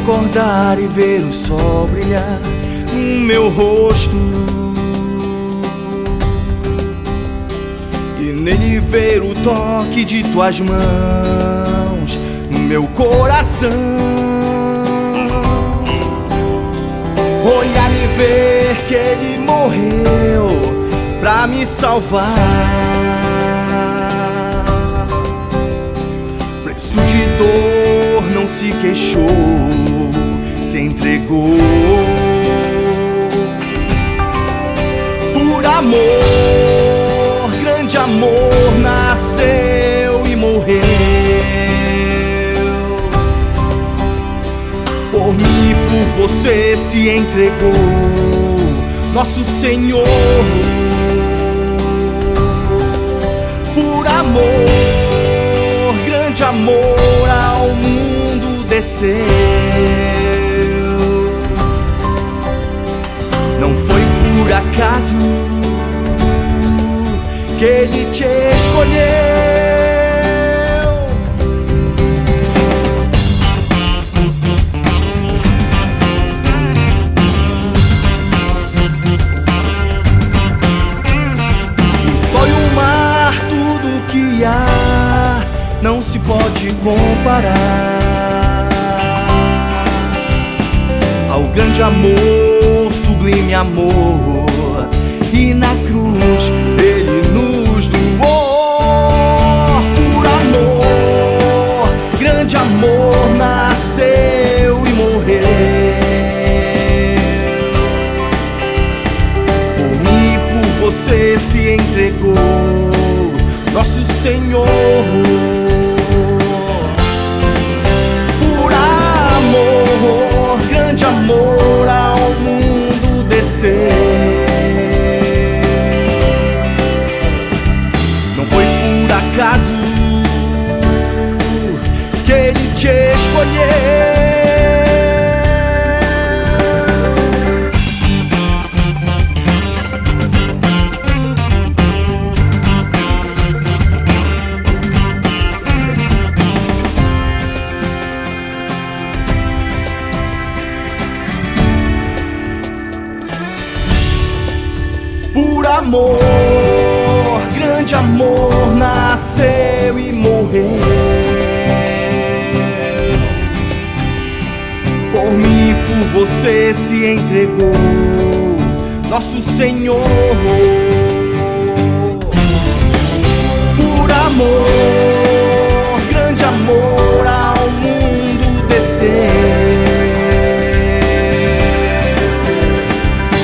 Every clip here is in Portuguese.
acordar e ver o sol brilhar no meu rosto, e nele ver o toque de tuas mãos no meu coração. Olhar e ver que ele morreu pra me salvar, preço de dor, não se queixou, se entregou. Por amor, grande amor, nasceu e morreu. Por mim e por você se entregou nosso Senhor. Por amor, grande amor, ao mundo desceu. Não foi por acaso que ele te escolheu. Não se pode comparar ao grande amor, sublime amor, que na cruz ele nos doou. Por amor, grande amor, nasceu e morreu. Por mim e por você se entregou nosso Senhor. Por amor, grande amor, ao mundo desceu. Não foi por acaso que ele te escolheu. Por amor, grande amor, nasceu e morreu. Por mim e por você se entregou nosso Senhor. Por amor, grande amor, ao mundo desceu.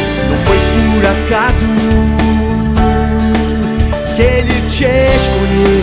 Acaso que ele te escolheu.